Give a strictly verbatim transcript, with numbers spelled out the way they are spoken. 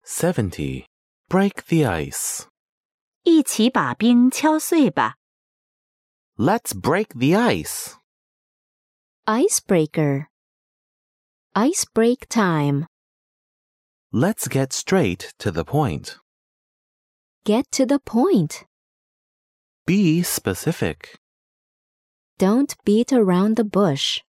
seventy. Break the ice. 一起把冰敲碎吧。 Let's break the ice. Icebreaker. Ice break time. Let's get straight to the point. Get to the point. Be specific. Don't beat around the bush.